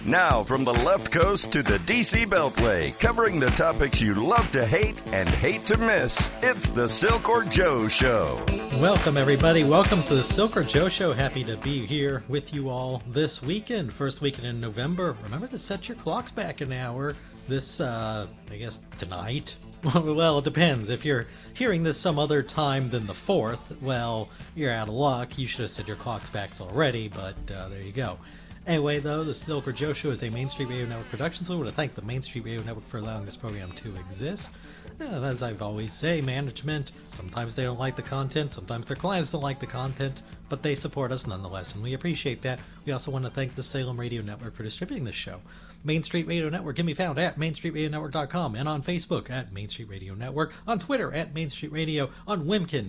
Now, from the left coast to the DC Beltway, covering the topics you love to hate and hate to miss, it's the Silk Joe Show. Welcome, everybody. Welcome to the Silk Joe Show. Happy to be here with you all this weekend, first weekend in November. Remember to set your clocks back an hour. This, I guess, tonight. Well, it depends. If you're hearing this some other time than the 4th, well, you're out of luck. You should have set your clocks back already, but there you go. Anyway, though, the Silk Joe Show is a Main Street Radio Network production, so I want to thank the Main Street Radio Network for allowing this program to exist. As I've always say, management, sometimes they don't like the content, sometimes their clients don't like the content, but they support us nonetheless, and we appreciate that. We also want to thank the Salem Radio Network for distributing this show. Main Street Radio Network can be found at mainstreetradionetwork.com and on Facebook at Main Street Radio Network, on Twitter at Main Street Radio, on Wimkin,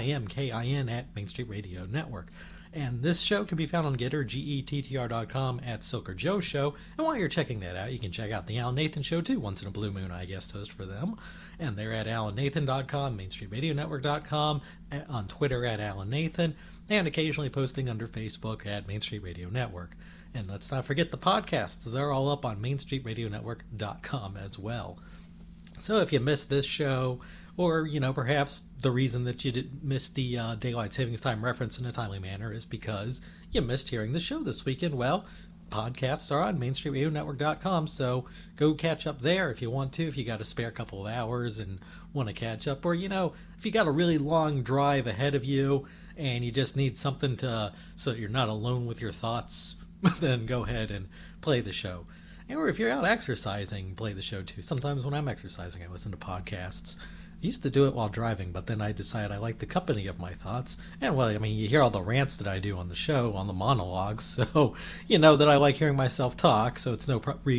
WIMKIN at Main Street Radio Network. And this show can be found on Getter, GETTR.com at Silk Joe Show. And while you're checking that out, you can check out the Alan Nathan Show too. Once in a blue moon, I guest host for them. And they're at AlanNathan.com, MainStreetRadioNetwork.com, on Twitter at Alan Nathan, and occasionally posting under Facebook at Main Street Radio Network. And let's not forget the podcasts. They're all up on MainStreetRadioNetwork.com as well. So if you missed this show, or, perhaps the reason that you missed the Daylight Savings Time reference in a timely manner is because you missed hearing the show this weekend, well, podcasts are on MainStreetRadioNetwork.com, so go catch up there if you want to, if you got a spare couple of hours and want to catch up, or, if you got a really long drive ahead of you and you just need something so that you're not alone with your thoughts, then go ahead and play the show. Or if you're out exercising, play the show too. Sometimes when I'm exercising, I listen to podcasts. I used to do it while driving, but then I decided I like the company of my thoughts. And, you hear all the rants that I do on the show, on the monologues, so you know that I like hearing myself talk, so it's no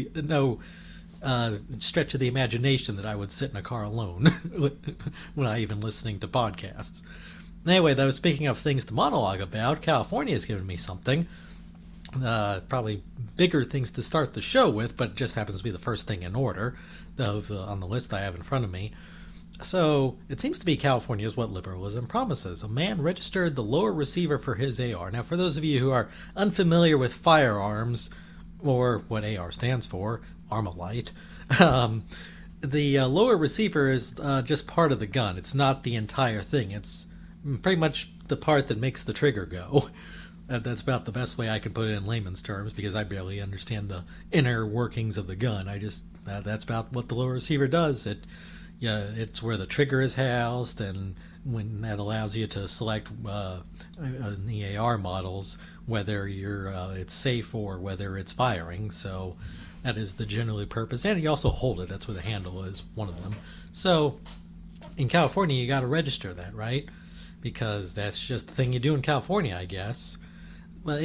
stretch of the imagination that I would sit in a car alone when I even listening to podcasts. Anyway, though, speaking of things to monologue about, California has given me something. Probably bigger things to start the show with, but it just happens to be the first thing in order on the list I have in front of me. So, it seems to be California is what liberalism promises. A man registered the lower receiver for his AR. Now, for those of you who are unfamiliar with firearms, or what AR stands for, Armalite, the lower receiver is just part of the gun. It's not the entire thing. It's pretty much the part that makes the trigger go. That's about the best way I can put it in layman's terms, because I barely understand the inner workings of the gun. That's about what the lower receiver does. It's where the trigger is housed, and when that allows you to select in the AR models whether it's safe or whether it's firing. So that is the general purpose. And you also hold it. That's where the handle is, one of them. So in California, you got to register that, right? Because that's just the thing you do in California, I guess. Well,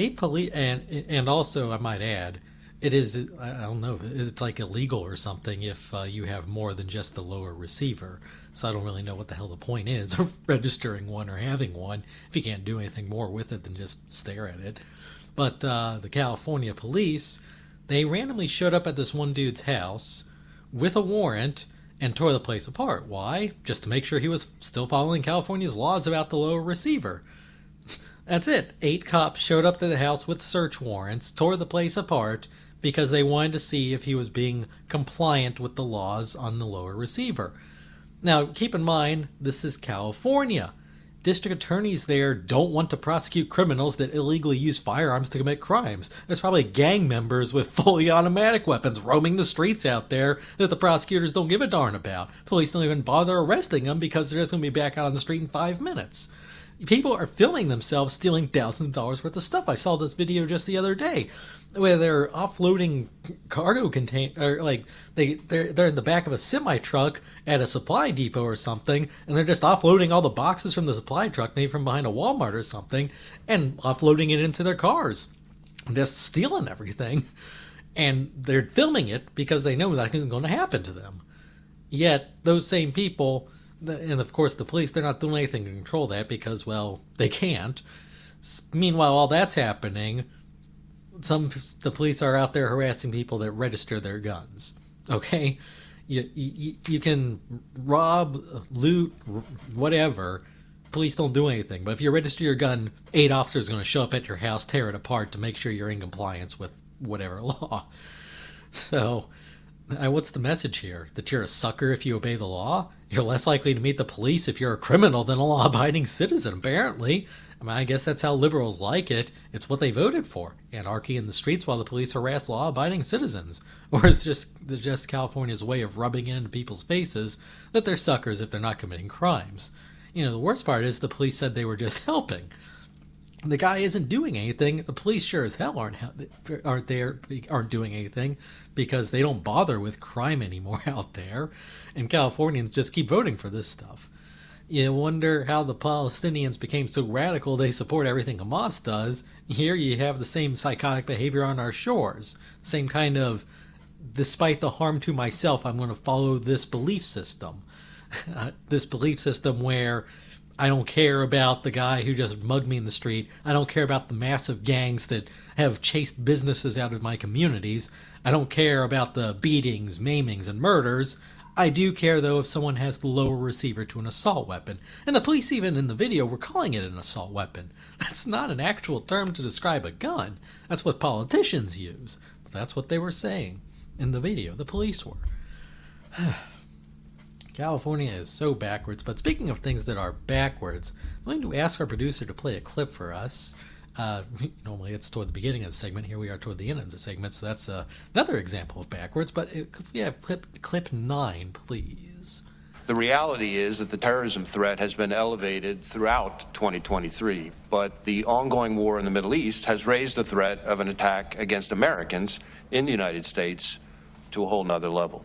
and also, I might add, it is, I don't know, it's like illegal or something if you have more than just the lower receiver. So I don't really know what the hell the point is of registering one or having one if you can't do anything more with it than just stare at it. But the California police, they randomly showed up at this one dude's house with a warrant and tore the place apart. Why? Just to make sure he was still following California's laws about the lower receiver. That's it. 8 cops showed up to the house with search warrants, tore the place apart, because they wanted to see if he was being compliant with the laws on the lower receiver. Now, keep in mind, this is California. District attorneys there don't want to prosecute criminals that illegally use firearms to commit crimes. There's probably gang members with fully automatic weapons roaming the streets out there that the prosecutors don't give a darn about. Police don't even bother arresting them because they're just going to be back out on the street in 5 minutes. People are filming themselves stealing thousands of dollars worth of stuff. I saw this video just the other day where they're offloading cargo container, like they're in the back of a semi truck at a supply depot or something, and they're just offloading all the boxes from the supply truck, maybe from behind a Walmart or something, and offloading it into their cars, just stealing everything. And they're filming it because they know that isn't going to happen to them. Yet those same people, and of course the police, they're not doing anything to control that because, well, they can't. Meanwhile, while that's happening, the police are out there harassing people that register their guns. Okay? You can rob, loot, whatever. Police don't do anything. But if you register your gun, 8 officers are going to show up at your house, tear it apart to make sure you're in compliance with whatever law. So, what's the message here? That you're a sucker if you obey the law? You're less likely to meet the police if you're a criminal than a law-abiding citizen, apparently. I mean, I guess that's how liberals like it. It's what they voted for. Anarchy in the streets while the police harass law-abiding citizens. Or it's just California's way of rubbing it into people's faces that they're suckers if they're not committing crimes. You know, the worst part is the police said they were just helping. The guy isn't doing anything. The police sure as hell aren't doing anything because they don't bother with crime anymore out there, and Californians just keep voting for this stuff. You wonder how the Palestinians became so radical they support everything Hamas does. Here you have the same psychotic behavior on our shores. Same kind of, despite the harm to myself, I'm going to follow this belief system. This belief system where I don't care about the guy who just mugged me in the street. I don't care about the massive gangs that have chased businesses out of my communities. I don't care about the beatings, maimings, and murders. I do care, though, if someone has the lower receiver to an assault weapon. And the police, even in the video, were calling it an assault weapon. That's not an actual term to describe a gun. That's what politicians use. But that's what they were saying in the video. The police were. California is so backwards. But speaking of things that are backwards, I'm going to ask our producer to play a clip for us. Normally it's toward the beginning of the segment. Here we are toward the end of the segment, so that's another example of backwards. But could we have clip 9, please? The reality is that the terrorism threat has been elevated throughout 2023, but the ongoing war in the Middle East has raised the threat of an attack against Americans in the United States to a whole nother level.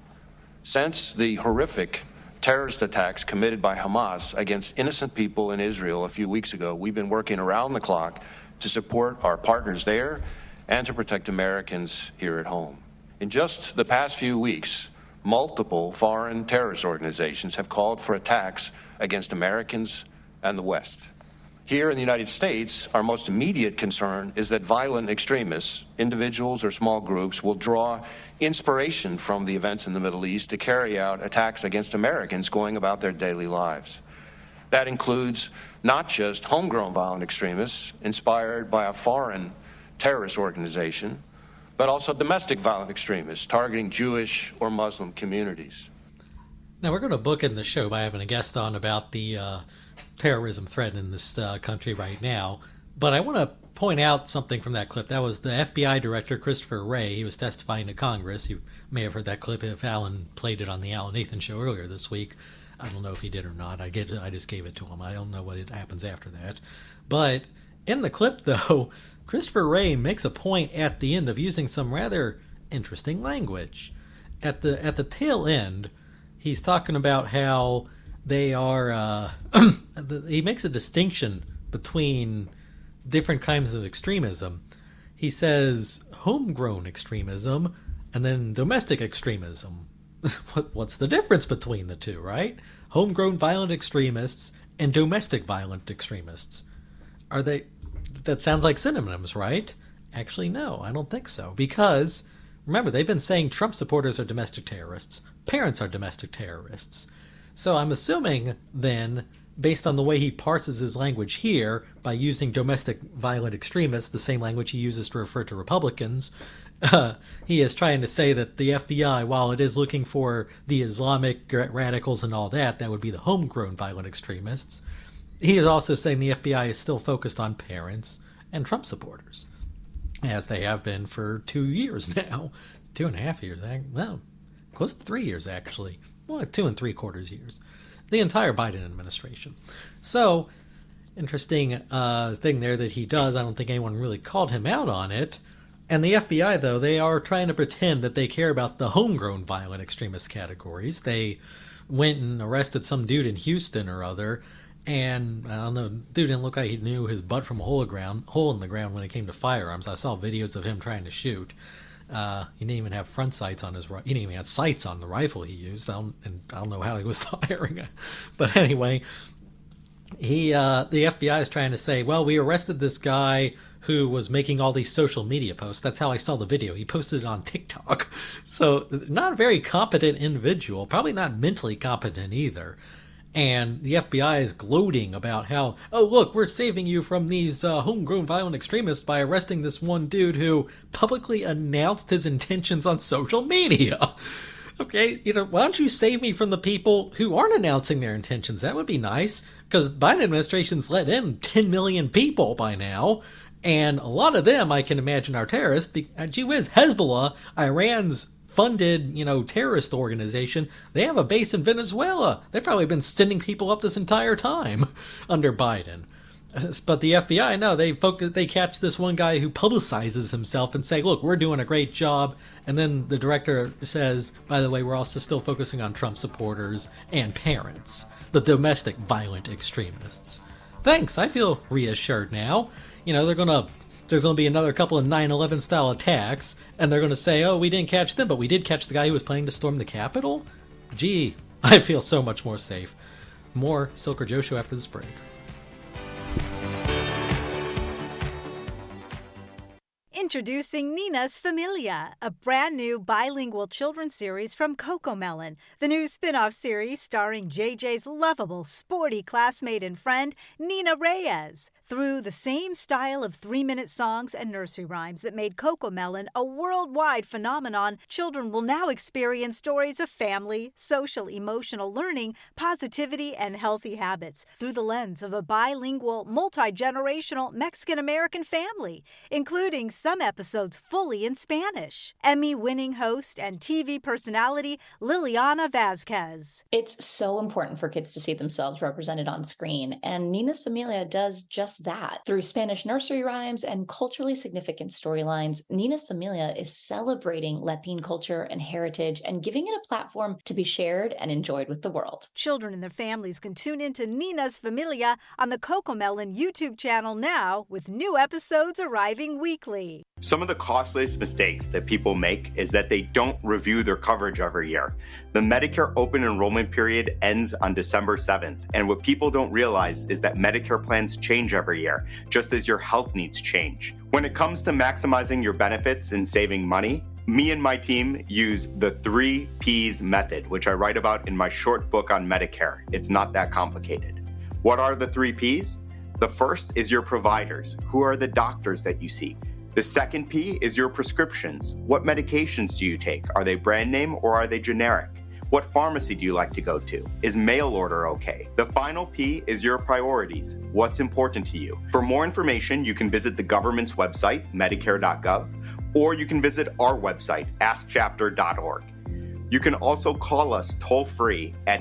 Since the horrific terrorist attacks committed by Hamas against innocent people in Israel a few weeks ago, we've been working around the clock to support our partners there and to protect Americans here at home. In just the past few weeks, multiple foreign terrorist organizations have called for attacks against Americans and the West. Here in the United States, our most immediate concern is that violent extremists, individuals or small groups, will draw inspiration from the events in the Middle East to carry out attacks against Americans going about their daily lives. That includes not just homegrown violent extremists inspired by a foreign terrorist organization, but also domestic violent extremists targeting Jewish or Muslim communities. Now, we're going to bookend the show by having a guest on about the terrorism threat in this country right now. But I want to point out something from that clip. That was the FBI director, Christopher Wray. He was testifying to Congress. You may have heard that clip if Alan played it on the Alan Nathan show earlier this week. I don't know if he did or not. I just gave it to him. I don't know what happens after that. But in the clip, though, Christopher Wray makes a point at the end of using some rather interesting language. At the tail end, he's talking about how they are... he makes a distinction between different kinds of extremism. He says homegrown extremism and then domestic extremism. What's the difference between the two, right? Homegrown violent extremists and domestic violent extremists. Are they... That sounds like synonyms, right? Actually, no, I don't think so. Because, remember, they've been saying Trump supporters are domestic terrorists. Parents are domestic terrorists. So I'm assuming, then, based on the way he parses his language here, by using domestic violent extremists, the same language he uses to refer to Republicans, he is trying to say that the FBI, while it is looking for the Islamic radicals and all that, that would be the homegrown violent extremists, he is also saying the FBI is still focused on parents and Trump supporters, as they have been for 2 years now. 2.5 years, well, close to 3 years, actually. Well, 2 3/4 years. The entire Biden administration. So, interesting thing there that he does. I don't think anyone really called him out on it. And the FBI, though, they are trying to pretend that they care about the homegrown violent extremist categories. They went and arrested some dude in Houston or other, and I don't know, dude didn't look like he knew his butt from a hole in the ground when it came to firearms. I saw videos of him trying to shoot. He didn't even have front sights on his. He didn't even have sights on the rifle he used. I don't know how he was firing. But anyway, the FBI is trying to say, well, we arrested this guy who was making all these social media posts. That's how I saw the video. He posted it on TikTok. So not a very competent individual. Probably not mentally competent either. And the FBI is gloating about how, oh, look, we're saving you from these homegrown violent extremists by arresting this one dude who publicly announced his intentions on social media. Okay, why don't you save me from the people who aren't announcing their intentions? That would be nice, because Biden administration's let in 10 million people by now, and a lot of them, I can imagine, are terrorists. Gee whiz, Hezbollah, Iran's funded, terrorist organization, they have a base in Venezuela. They've probably been sending people up this entire time under Biden. But the FBI, no, they catch this one guy who publicizes himself and say, look, we're doing a great job. And then the director says, by the way, we're also still focusing on Trump supporters and parents, the domestic violent extremists. Thanks, I feel reassured now. There's going to be another couple of 9/11 style attacks, and they're going to say, oh, we didn't catch them, but we did catch the guy who was planning to storm the Capitol? Gee, I feel so much more safe. More Silk or Joe Show after this break. Introducing Nina's Familia, a brand new bilingual children's series from CoComelon, the new spin-off series starring JJ's lovable, sporty classmate and friend, Nina Reyes. Through the same style of 3-minute songs and nursery rhymes that made CoComelon a worldwide phenomenon, children will now experience stories of family, social, emotional learning, positivity, and healthy habits through the lens of a bilingual, multi-generational Mexican-American family, including some episodes fully in Spanish. Emmy-winning host and TV personality Liliana Vazquez. It's so important for kids to see themselves represented on screen, and Nina's Familia does just that. Through Spanish nursery rhymes and culturally significant storylines, Nina's Familia is celebrating Latin culture and heritage and giving it a platform to be shared and enjoyed with the world. Children and their families can tune into Nina's Familia on the CoComelon YouTube channel now, with new episodes arriving weekly. Some of the costliest mistakes that people make is that they don't review their coverage every year. The Medicare open enrollment period ends on December 7th, and what people don't realize is that Medicare plans change every year, just as your health needs change. When it comes to maximizing your benefits and saving money, me and my team use the 3 Ps method, which I write about in my short book on Medicare. It's not that complicated. What are the 3 Ps? The first is your providers. Who are the doctors that you see? The second P is your prescriptions. What medications do you take? Are they brand name or are they generic? What pharmacy do you like to go to? Is mail order okay? The final P is your priorities. What's important to you? For more information, you can visit the government's website, medicare.gov, or you can visit our website, askchapter.org. You can also call us toll-free at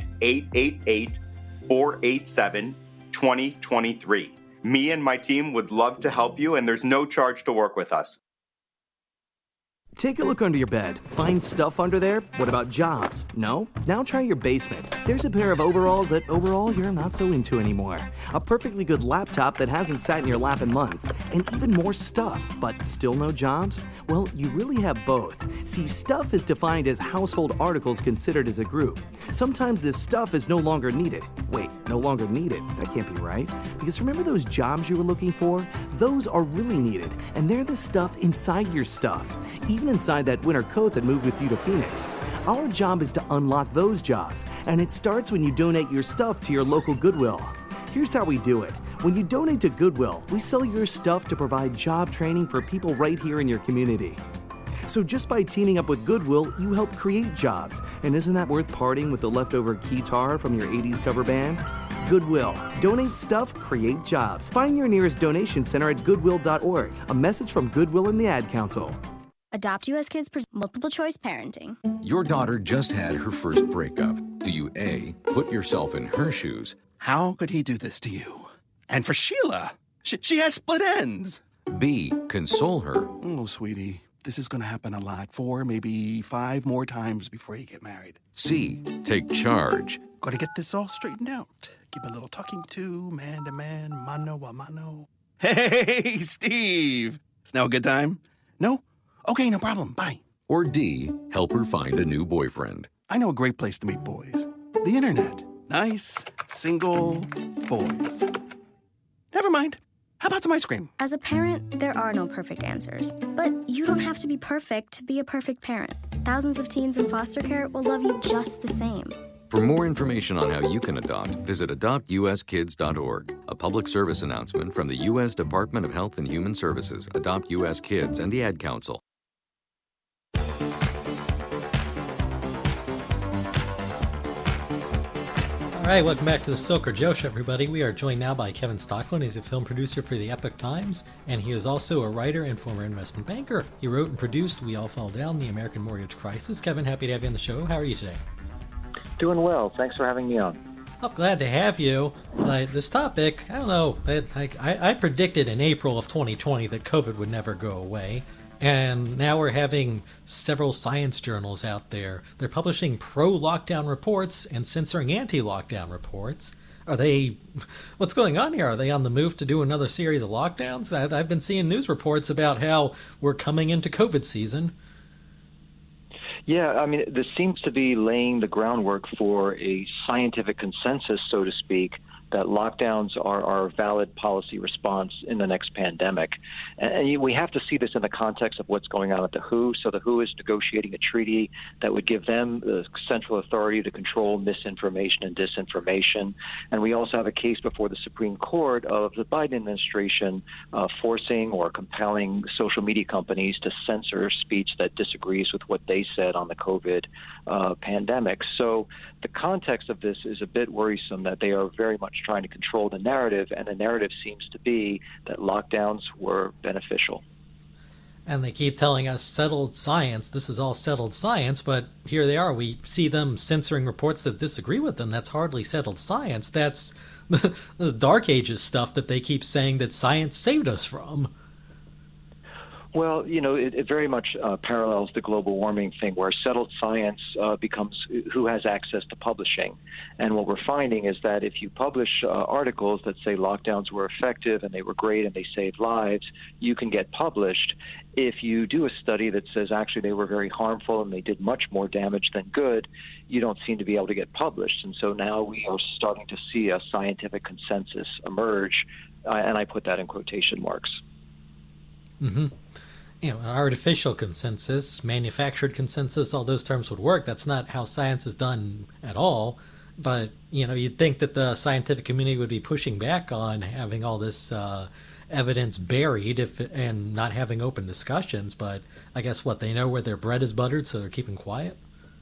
888-487-2023. Me and my team would love to help you, and there's no charge to work with us. Take a look under your bed. Find stuff under there? What about jobs? No? Now try your basement. There's a pair of overalls that overall you're not so into anymore. A perfectly good laptop that hasn't sat in your lap in months. And even more stuff, but still no jobs? Well, you really have both. See, stuff is defined as household articles considered as a group. Sometimes this stuff is no longer needed. Wait, no longer needed? That can't be right. Because remember those jobs you were looking for? Those are really needed, and they're the stuff inside your stuff. Even inside that winter coat that moved with you to Phoenix. Our job is to unlock those jobs, and it starts when you donate your stuff to your local Goodwill. Here's how we do it. When you donate to Goodwill, we sell your stuff to provide job training for people right here in your community. So just by teaming up with Goodwill, you help create jobs. And isn't that worth parting with the leftover guitar from your 80s cover band? Goodwill. Donate stuff, create jobs. Find your nearest donation center at goodwill.org. A message from Goodwill and the Ad Council. Adopt U.S. Kids multiple choice parenting. Your daughter just had her first breakup. Do you A, put yourself in her shoes? How could he do this to you? And for Sheila, she has split ends. B, console her. Oh, sweetie, this is going to happen a lot. 4, maybe 5 more times before you get married. C, take charge. Got to get this all straightened out. Give a little talking to, man to man, mano a mano. Hey, Steve. Is now a good time? No? Okay, no problem. Bye. Or D, help her find a new boyfriend. I know a great place to meet boys. The internet. Nice, single boys. Never mind. How about some ice cream? As a parent, there are no perfect answers. But you don't have to be perfect to be a perfect parent. Thousands of teens in foster care will love you just the same. For more information on how you can adopt, visit adoptuskids.org. A public service announcement from the U.S. Department of Health and Human Services, Adopt U.S. Kids, and the Ad Council. All right, welcome back to the Silker Joe Show, everybody. We are joined now by Kevin Stocklin. He's a film producer for the Epoch Times, and he is also a writer and former investment banker. He wrote and produced We All Fall Down, The American Mortgage Crisis. Kevin, happy to have you on the show. How are you today? Doing well. Thanks for having me on. I'm glad to have you. This topic, I don't know, I predicted in April of 2020 that COVID would never go away. And now we're having several science journals out there. They're publishing pro-lockdown reports and censoring anti-lockdown reports. What's going on here? Are they on the move to do another series of lockdowns? I've been seeing news reports about how we're coming into COVID season. Yeah, I mean, this seems to be laying the groundwork for a scientific consensus, so to speak, that lockdowns are a valid policy response in the next pandemic. And we have to see this in the context of what's going on at the WHO. So the WHO is negotiating a treaty that would give them the central authority to control misinformation and disinformation. And we also have a case before the Supreme Court of the Biden administration forcing or compelling social media companies to censor speech that disagrees with what they said on the COVID pandemic. So the context of this is a bit worrisome, that they are very much trying to control the narrative, and the narrative seems to be that lockdowns were beneficial. And they keep telling us settled science. This is all settled science, but here they are. We see them censoring reports that disagree with them. That's hardly settled science. That's the Dark Ages stuff that they keep saying that science saved us from. Well, you know, it very much parallels the global warming thing, where settled science becomes who has access to publishing. And what we're finding is that if you publish articles that say lockdowns were effective and they were great and they saved lives, you can get published. If you do a study that says actually they were very harmful and they did much more damage than good, you don't seem to be able to get published. And so now we are starting to see a scientific consensus emerge, and I put that in quotation marks. Mm-hmm. You know, an artificial consensus, manufactured consensus, all those terms would work. That's not how science is done at all. But, you know, you'd think that the scientific community would be pushing back on having all this evidence buried and not having open discussions. But I guess, they know where their bread is buttered, so they're keeping quiet?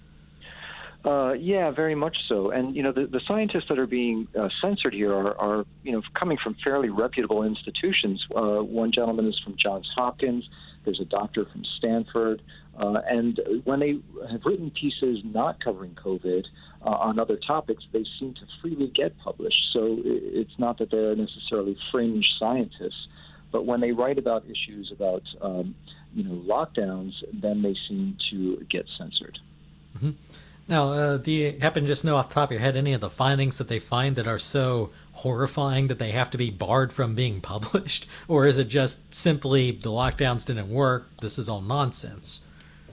Yeah, very much so. And, you know, the scientists that are being censored here are, you know, coming from fairly reputable institutions. One gentleman is from Johns Hopkins. There's a doctor from Stanford. And when they have written pieces not covering COVID on other topics, they seem to freely get published. So it's not that they're necessarily fringe scientists. But when they write about issues about, you know, lockdowns, then they seem to get censored. Mm-hmm. Now, do you happen to just know off the top of your head any of the findings that they find that are so horrifying that they have to be barred from being published? Or is it just simply the lockdowns didn't work, this is all nonsense?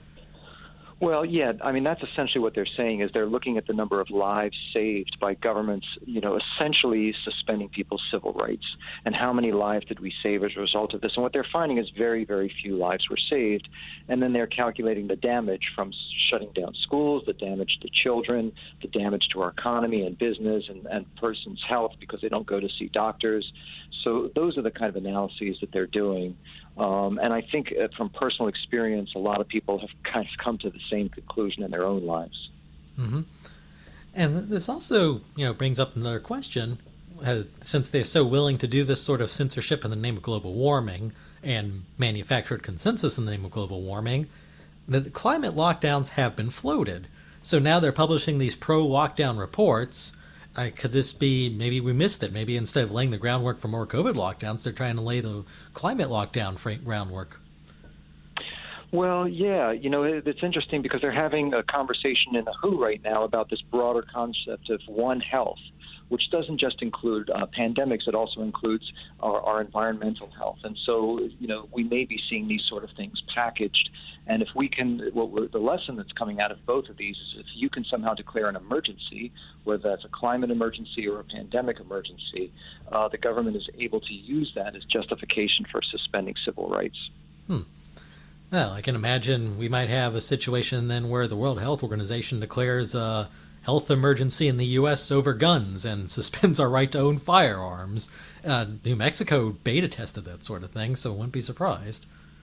Well, yeah, I mean, that's essentially what they're saying, is they're looking at the number of lives saved by governments, you know, essentially suspending people's civil rights. And how many lives did we save as a result of this? And what they're finding is very, very few lives were saved. And then they're calculating the damage from shutting down schools, the damage to children, the damage to our economy and business and person's health because they don't go to see doctors. So those are the kind of analyses that they're doing. And I think from personal experience, a lot of people have kind of come to the same conclusion in their own lives. Mm-hmm. And this also, you know, brings up another question. Since they're so willing to do this sort of censorship in the name of global warming and manufactured consensus in the name of global warming, the climate lockdowns have been floated. So now they're publishing these pro-lockdown reports. Could this be, maybe we missed it, maybe instead of laying the groundwork for more COVID lockdowns, they're trying to lay the climate lockdown groundwork? Well, yeah, you know, it's interesting because they're having a conversation in the WHO right now about this broader concept of One Health, which doesn't just include pandemics, it also includes our environmental health. And so, you know, we may be seeing these sort of things packaged. And if we can, the lesson that's coming out of both of these is if you can somehow declare an emergency, whether that's a climate emergency or a pandemic emergency, the government is able to use that as justification for suspending civil rights. Well, I can imagine we might have a situation then where the World Health Organization declares health emergency in the U.S. over guns and suspends our right to own firearms. New Mexico beta tested that sort of thing, so wouldn't be surprised.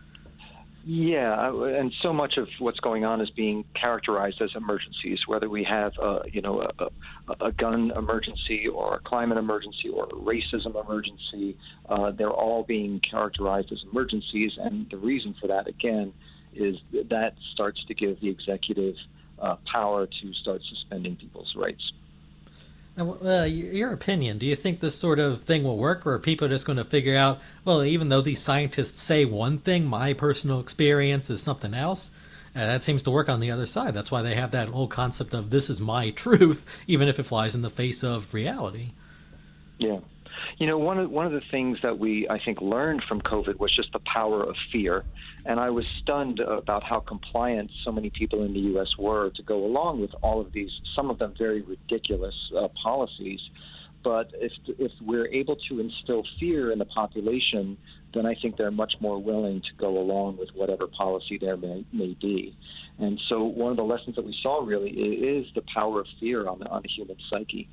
Yeah, and so much of what's going on is being characterized as emergencies, whether we have, a gun emergency or a climate emergency or a racism emergency. They're all being characterized as emergencies, and the reason for that, again, is that starts to give the executive power to start suspending people's rights. Now, your opinion, do you think this sort of thing will work, or are people just going to figure out, well, even though these scientists say one thing, my personal experience is something else? That seems to work on the other side. That's why they have that whole concept of this is my truth, even if it flies in the face of reality. Yeah. One of the things that we, I think, learned from COVID was just the power of fear. And I was stunned about how compliant so many people in the U.S. were to go along with all of these, some of them very ridiculous policies. But if we're able to instill fear in the population, then I think they're much more willing to go along with whatever policy there may be. And so one of the lessons that we saw really is the power of fear on the human psyche.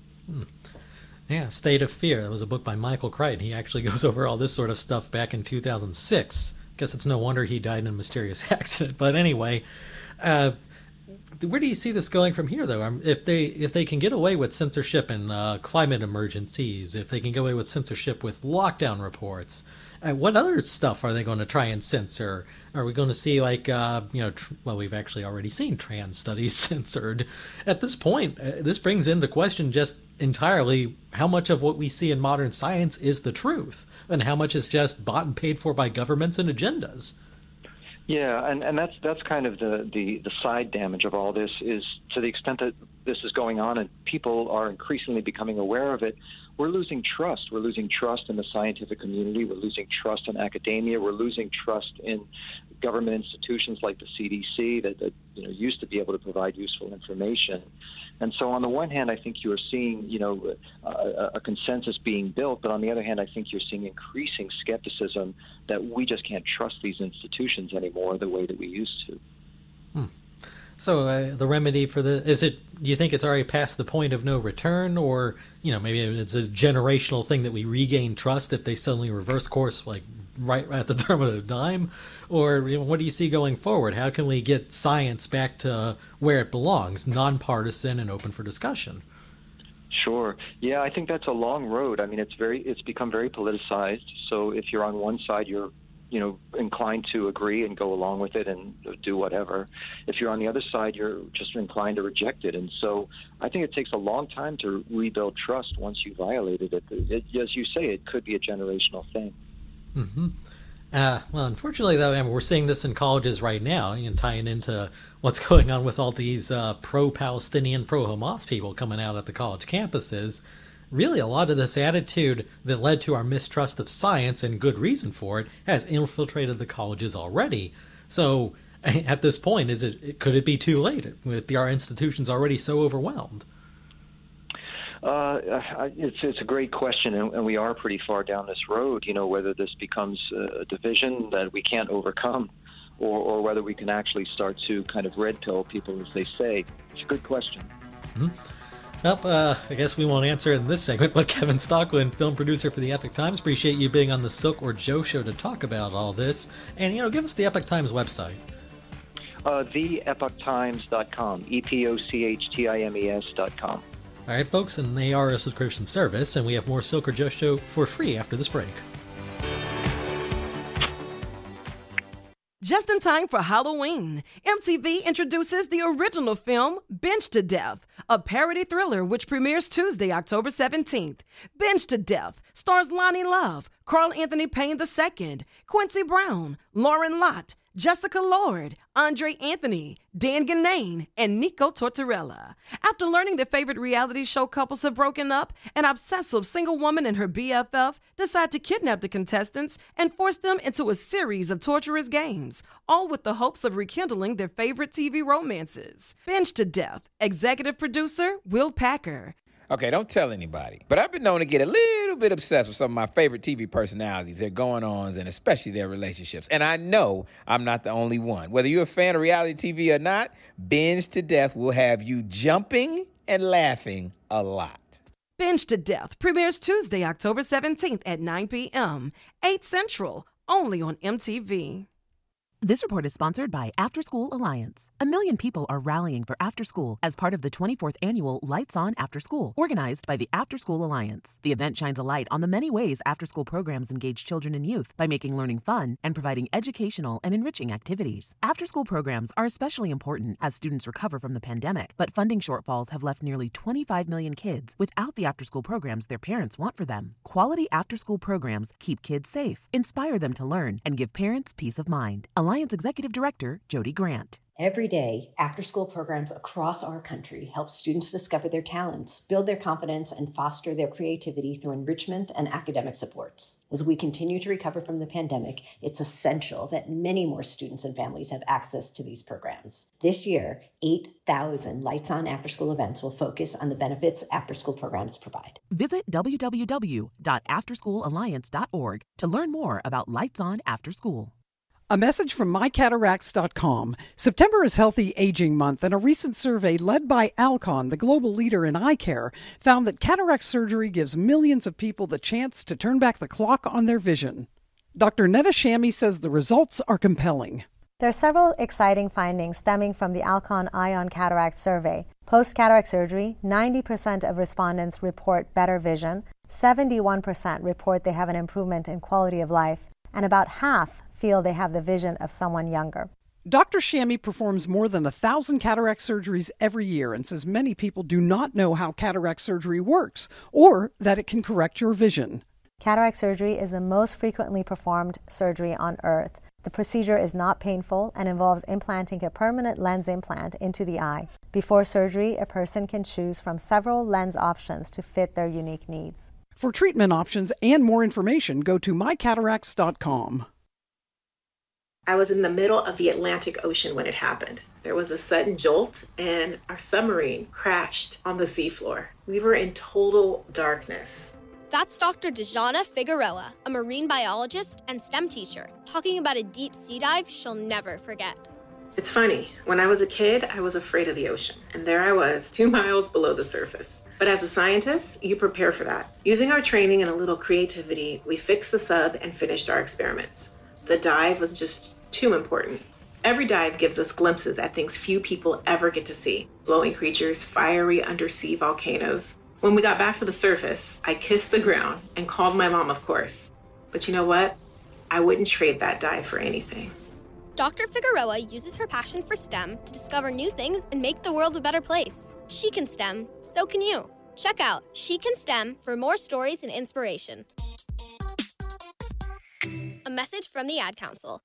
Yeah, State of Fear. That was a book by Michael Crichton. He actually goes over all this sort of stuff back in 2006. Guess it's no wonder he died in a mysterious accident. But anyway, where do you see this going from here, though? If they can get away with censorship in climate emergencies, if they can get away with censorship with lockdown reports, what other stuff are they going to try and censor? Are we going to see, like, we've actually already seen trans studies censored. At this point, this brings into question just entirely how much of what we see in modern science is the truth, and how much is just bought and paid for by governments and agendas. Yeah, and that's kind of the side damage of all this, is to the extent that this is going on and people are increasingly becoming aware of it, we're losing trust. We're losing trust in the scientific community. We're losing trust in academia. We're losing trust in government institutions like the CDC that used to be able to provide useful information. And so on the one hand, I think you're seeing, a consensus being built, but on the other hand, I think you're seeing increasing skepticism that we just can't trust these institutions anymore the way that we used to. So the remedy for do you think it's already past the point of no return, or, maybe it's a generational thing that we regain trust if they suddenly reverse course, like right at the turn of a dime? Or what do you see going forward? How can we get science back to where it belongs, nonpartisan and open for discussion? Sure. Yeah, I think that's a long road. I mean, it's become very politicized. So if you're on one side, you're inclined to agree and go along with it and do whatever. If you're on the other side, you're just inclined to reject it. And so I think it takes a long time to rebuild trust once you violated it. As you say, it could be a generational thing. Mm-hmm. Well, unfortunately, though, we're seeing this in colleges right now, tying into what's going on with all these pro-Palestinian, pro-Hamas people coming out at the college campuses. Really, a lot of this attitude that led to our mistrust of science, and good reason for it, has infiltrated the colleges already. So, at this point, could it be too late with our institutions already so overwhelmed? It's a great question, and we are pretty far down this road, whether this becomes a division that we can't overcome, or whether we can actually start to kind of red pill people, as they say. It's a good question. Mm-hmm. Well, I guess we won't answer in this segment, but Kevin Stocklin, film producer for the Epoch Times, appreciate you being on the Silk or Joe show to talk about all this. And, give us the Epoch Times website. TheEpochTimes.com, EPOCHTIMES.com. All right, folks, and they are a subscription service, and we have more Silk or Joe show for free after this break. Just in time for Halloween, MTV introduces the original film, Binge to Death, a parody thriller which premieres Tuesday, October 17th. Binge to Death stars Lonnie Love, Carl Anthony Payne II, Quincy Brown, Lauren Lott, Jessica Lord, Andre Anthony, Dan Ganane, and Nico Tortorella. After learning their favorite reality show couples have broken up, an obsessive single woman and her BFF decide to kidnap the contestants and force them into a series of torturous games, all with the hopes of rekindling their favorite TV romances. Binge to Death. Executive producer, Will Packer. Okay, don't tell anybody. But I've been known to get a little bit obsessed with some of my favorite TV personalities, their going-ons, and especially their relationships. And I know I'm not the only one. Whether you're a fan of reality TV or not, Binge to Death will have you jumping and laughing a lot. Binge to Death premieres Tuesday, October 17th at 9 p.m., 8 Central, only on MTV. This report is sponsored by After School Alliance. 1 million people are rallying for after school as part of the 24th annual Lights On After School, organized by the After School Alliance. The event shines a light on the many ways after-school programs engage children and youth by making learning fun and providing educational and enriching activities. After-school programs are especially important as students recover from the pandemic, but funding shortfalls have left nearly 25 million kids without the after-school programs their parents want for them. Quality after-school programs keep kids safe, inspire them to learn, and give parents peace of mind. Alliance Executive Director Jody Grant. Every day, after-school programs across our country help students discover their talents, build their confidence, and foster their creativity through enrichment and academic supports. As we continue to recover from the pandemic, it's essential that many more students and families have access to these programs. This year, 8,000 Lights On after-school events will focus on the benefits after-school programs provide. Visit www.afterschoolalliance.org to learn more about Lights On After School. A message from MyCataracts.com. September is Healthy Aging Month, and a recent survey led by Alcon, the global leader in eye care, found that cataract surgery gives millions of people the chance to turn back the clock on their vision. Dr. Netta Shami says the results are compelling. There are several exciting findings stemming from the Alcon Eye on Cataract survey. Post-cataract surgery, 90% of respondents report better vision, 71% report they have an improvement in quality of life, and about half feel they have the vision of someone younger. Dr. Shami performs more than 1,000 cataract surgeries every year and says many people do not know how cataract surgery works or that it can correct your vision. Cataract surgery is the most frequently performed surgery on Earth. The procedure is not painful and involves implanting a permanent lens implant into the eye. Before surgery, a person can choose from several lens options to fit their unique needs. For treatment options and more information, go to mycataracts.com. I was in the middle of the Atlantic Ocean when it happened. There was a sudden jolt and our submarine crashed on the seafloor. We were in total darkness. That's Dr. Dejana Figueroa, a marine biologist and STEM teacher, talking about a deep sea dive she'll never forget. It's funny, when I was a kid, I was afraid of the ocean, and there I was, 2 miles below the surface. But as a scientist, you prepare for that. Using our training and a little creativity, we fixed the sub and finished our experiments. The dive was just too important. Every dive gives us glimpses at things few people ever get to see. Glowing creatures, fiery undersea volcanoes. When we got back to the surface, I kissed the ground and called my mom, of course. But you know what? I wouldn't trade that dive for anything. Dr. Figueroa uses her passion for STEM to discover new things and make the world a better place. She can STEM, so can you. Check out She Can STEM for more stories and inspiration. A message from the Ad Council.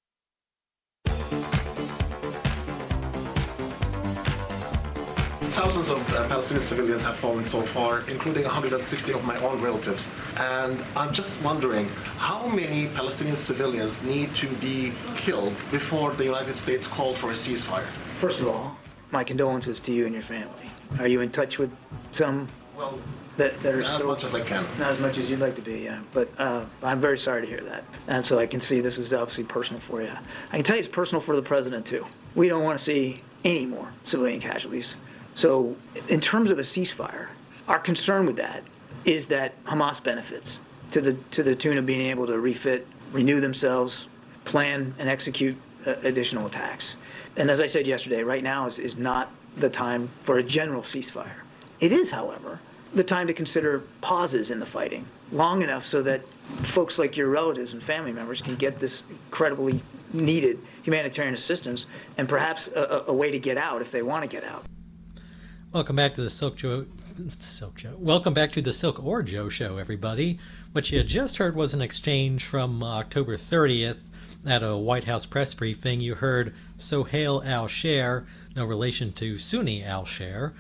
Thousands of Palestinian civilians have fallen so far, including 160 of my own relatives. And I'm just wondering, how many Palestinian civilians need to be killed before the United States called for a ceasefire? First of all, my condolences to you and your family. Are you in touch with some that are as still... much as I can. Not as much as you'd like to be, yeah. But I'm very sorry to hear that. And so I can see this is obviously personal for you. I can tell you it's personal for the president, too. We don't want to see any more civilian casualties. So in terms of a ceasefire, our concern with that is that Hamas benefits to the tune of being able to refit, renew themselves, plan and execute additional attacks. And as I said yesterday, right now is not the time for a general ceasefire. It is, however, the time to consider pauses in the fighting long enough so that folks like your relatives and family members can get this incredibly needed humanitarian assistance and perhaps a way to get out if they want to get out. Welcome back to the Silk Joe. Welcome back to the Silk or Joe show, everybody. What you just heard was an exchange from October 30th at a White House press briefing. You heard Sohail al-Sher, no relation to Sunni al-Sher.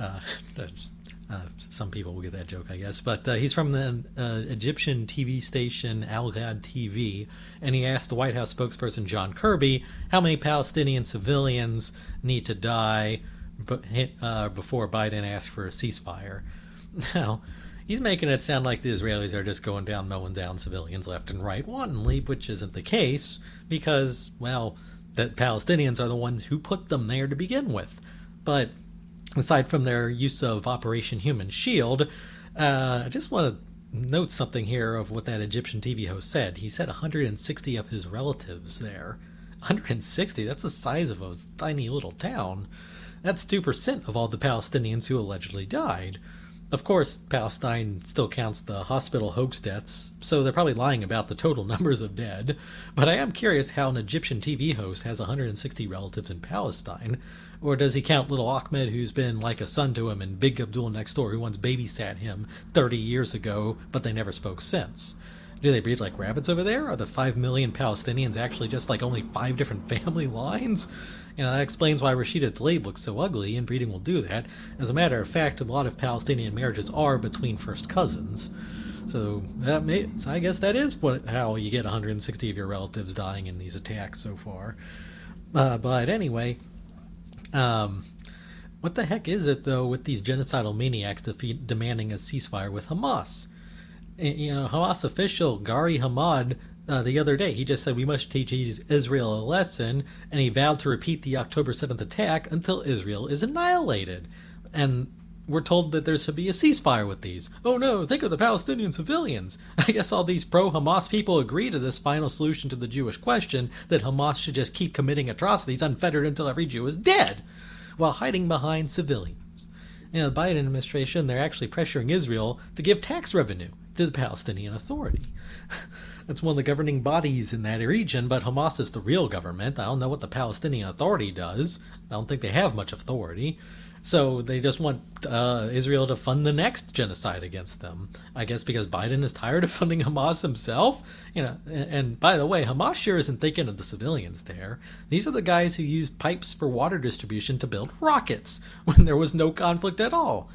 Some people will get that joke, I guess. But he's from the Egyptian TV station Al Ghad TV, and he asked the White House spokesperson John Kirby how many Palestinian civilians need to die before Biden asked for a ceasefire. Now, he's making it sound like the Israelis are just going down, mowing down civilians left and right wantonly, which isn't the case, because, well, the Palestinians are the ones who put them there to begin with. But aside from their use of Operation Human Shield, I just want to note something here of what that Egyptian TV host said. He said 160 of his relatives there. 160? That's the size of a tiny little town. That's 2% of all the Palestinians who allegedly died. Of course, Palestine still counts the hospital hoax deaths, so they're probably lying about the total numbers of dead. But I am curious how an Egyptian TV host has 160 relatives in Palestine. Or does he count little Ahmed, who's been like a son to him, and Big Abdul next door, who once babysat him 30 years ago, but they never spoke since? Do they breed like rabbits over there? Are the 5 million Palestinians actually just like only 5 different family lines? You know, that explains why Rashida Tlaib looks so ugly, and breeding will do that. As a matter of fact, a lot of Palestinian marriages are between first cousins. So I guess that is how you get 160 of your relatives dying in these attacks so far. But anyway, what the heck is it, though, with these genocidal maniacs demanding a ceasefire with Hamas? You know, Hamas official Gari Hamad, the other day, he just said we must teach Israel a lesson, and he vowed to repeat the October 7th attack until Israel is annihilated. And we're told that there's to be a ceasefire with these. Oh no, think of the Palestinian civilians. I guess all these pro-Hamas people agree to this final solution to the Jewish question, that Hamas should just keep committing atrocities unfettered until every Jew is dead, while hiding behind civilians. You know, the Biden administration, they're actually pressuring Israel to give tax revenue to the Palestinian Authority. That's one of the governing bodies in that region, but Hamas is the real government. I don't know what the Palestinian Authority does. I don't think they have much authority. So they just want Israel to fund the next genocide against them. I guess because Biden is tired of funding Hamas himself. You know, and by the way, Hamas sure isn't thinking of the civilians there. These are the guys who used pipes for water distribution to build rockets when there was no conflict at all.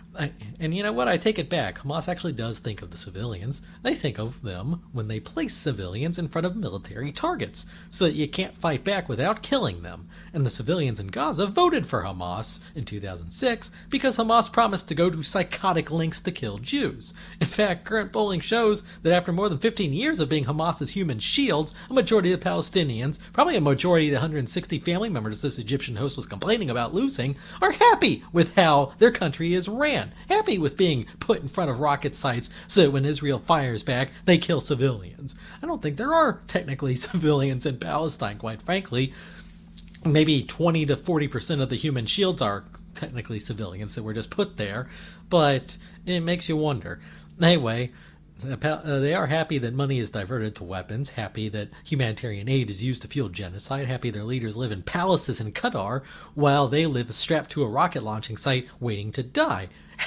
And you know what? I take it back. Hamas actually does think of the civilians. They think of them when they place civilians in front of military targets, so that you can't fight back without killing them. And the civilians in Gaza voted for Hamas in 2006 because Hamas promised to go to psychotic lengths to kill Jews. In fact, current polling shows that after more than 15 years of being Hamas's human shields, a majority of the Palestinians, probably a majority of the 160 family members this Egyptian host was complaining about losing, are happy with how their country is ran. Happy with being put in front of rocket sites so that when Israel fires back, they kill civilians. I don't think there are technically civilians in Palestine, quite frankly. Maybe 20 to 40% of the human shields are technically civilians that were just put there, but it makes you wonder. Anyway, they are happy that money is diverted to weapons, happy that humanitarian aid is used to fuel genocide, happy their leaders live in palaces in Qatar while they live strapped to a rocket launching site waiting to die.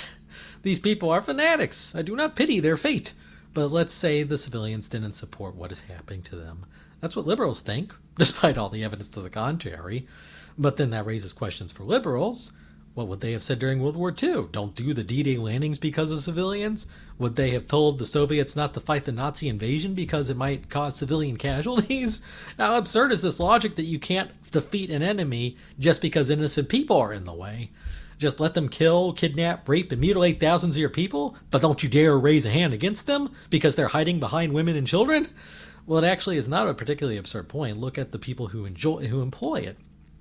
These people are fanatics. I do not pity their fate. But let's say the civilians didn't support what is happening to them. That's what liberals think, despite all the evidence to the contrary. But then that raises questions for liberals. What would they have said during World War II? Don't do the D-Day landings because of civilians? Would they have told the Soviets not to fight the Nazi invasion because it might cause civilian casualties? How absurd is this logic that you can't defeat an enemy just because innocent people are in the way? Just let them kill, kidnap, rape, and mutilate thousands of your people, but don't you dare raise a hand against them because they're hiding behind women and children? Well, it actually is not a particularly absurd point. Look at the people who employ it.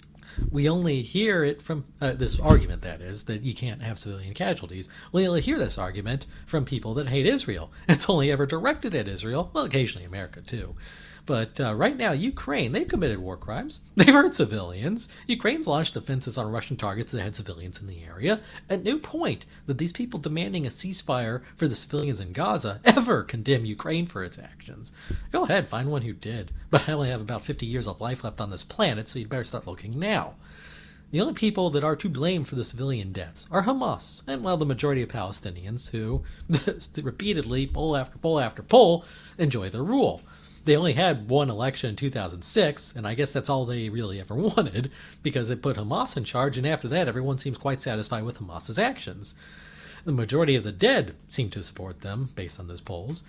We only hear it from this argument, that is, that you can't have civilian casualties. We only hear this argument from people that hate Israel. It's only ever directed at Israel, well, occasionally America too. But right now, Ukraine, they've committed war crimes. They've hurt civilians. Ukraine's launched offensives on Russian targets that had civilians in the area. At no point that these people demanding a ceasefire for the civilians in Gaza ever condemn Ukraine for its actions. Go ahead, find one who did. But I only have about 50 years of life left on this planet, so you'd better start looking now. The only people that are to blame for the civilian deaths are Hamas, and, well, the majority of Palestinians who, repeatedly, poll after poll after poll, enjoy their rule. They only had one election in 2006, and I guess that's all they really ever wanted, because they put Hamas in charge, and after that everyone seems quite satisfied with Hamas's actions. The majority of the dead seem to support them, based on those polls.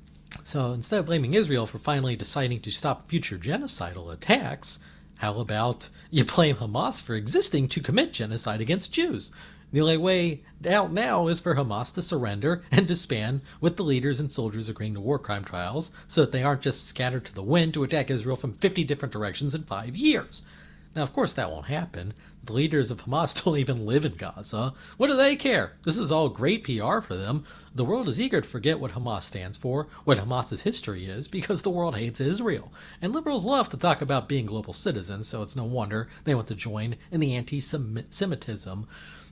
So instead of blaming Israel for finally deciding to stop future genocidal attacks, how about you blame Hamas for existing to commit genocide against Jews? The only way out now is for Hamas to surrender and disband, with the leaders and soldiers agreeing to war crime trials so that they aren't just scattered to the wind to attack Israel from 50 different directions in 5 years. Now, of course, that won't happen. The leaders of Hamas don't even live in Gaza. What do they care? This is all great PR for them. The world is eager to forget what Hamas stands for, what Hamas's history is, because the world hates Israel. And liberals love to talk about being global citizens, so it's no wonder they want to join in the anti-Semitism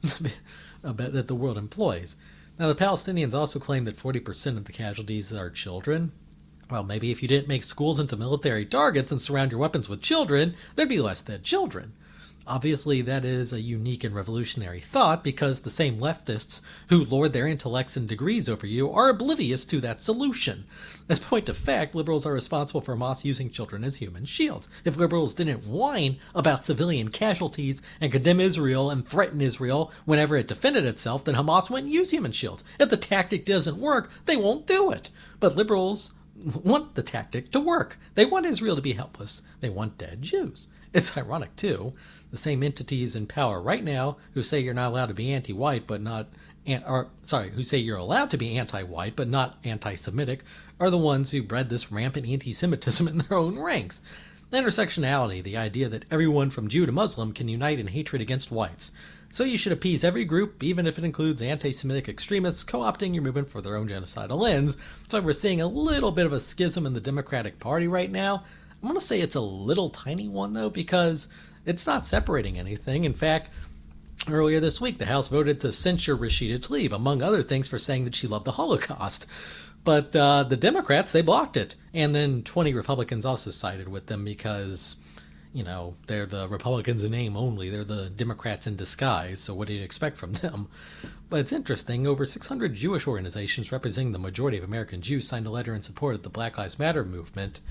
that the world employs. Now, the Palestinians also claim that 40% of the casualties are children. Well, maybe if you didn't make schools into military targets and surround your weapons with children, there'd be less dead children. Obviously, that is a unique and revolutionary thought because the same leftists who lord their intellects and degrees over you are oblivious to that solution. As a point of fact, liberals are responsible for Hamas using children as human shields. If liberals didn't whine about civilian casualties and condemn Israel and threaten Israel whenever it defended itself, then Hamas wouldn't use human shields. If the tactic doesn't work, they won't do it. But liberals want the tactic to work. They want Israel to be helpless. They want dead Jews. It's ironic, too. The same entities in power right now who say you're not allowed to be anti-white but not, who say you're allowed to be anti-white but not anti-Semitic are the ones who bred this rampant anti-Semitism in their own ranks. Intersectionality, the idea that everyone from Jew to Muslim can unite in hatred against whites. So you should appease every group, even if it includes anti-Semitic extremists co-opting your movement for their own genocidal ends. So we're seeing a little bit of a schism in the Democratic Party right now. I'm going to say it's a little tiny one, though, because it's not separating anything. In fact, earlier this week, the House voted to censure Rashida Tlaib, among other things, for saying that she loved the Holocaust. But the Democrats, they blocked it. And then 20 Republicans also sided with them because, you know, they're the Republicans in name only. They're the Democrats in disguise, so what do you expect from them? But it's interesting, over 600 Jewish organizations representing the majority of American Jews signed a letter in support of the Black Lives Matter movement.